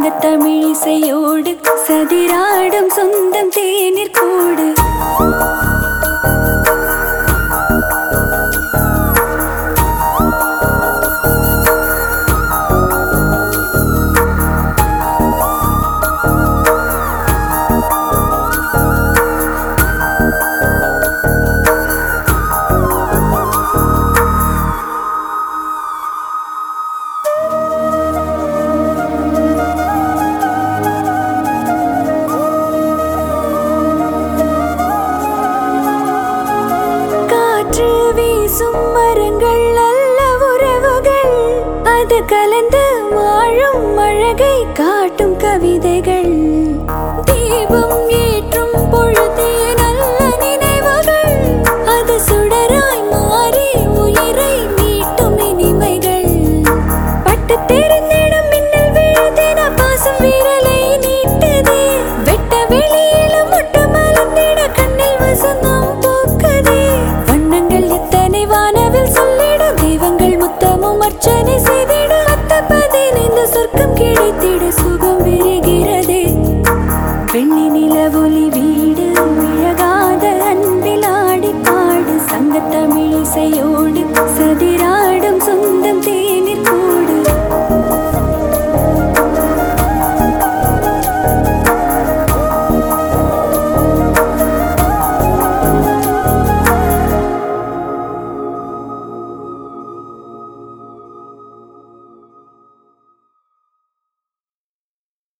சங்கத்தமிழிசையோடு சதிராடும் சொந்தம் தேநீர் கூடு. மரங்கள் அல்ல உறவுகள், அது கலந்து வாழும் அழகை காட்டும் கவிதைகள். தீபம் ஏற்றும் பொழுதே நல்ல நினைவுகள், அது சுடராய் மாறி உயிரை மீட்டும் இனிமைகள். பட்டு தெரிந்திடும் மின்னல் விழுதின பாசம் விரலை நீட்டதே, வெட்ட வெளியிலும் முட்டு மலர்ந்திட கண்ணில் வசந்தம் போக்குதே. வண்ணங்கள் எத்தனை வானவில் சொல்லிட, தெய்வங்கள் முத்தமும் அர்ச்சனை செய்திட, 10-15 சொர்க்கம் கிடைத்திட சுகம் விரிகிறதே. வெள்ளி நிலவொலி வீடு விழகாத அன்பில் ஆடி பாடு சங்கத்தமிழிசையோ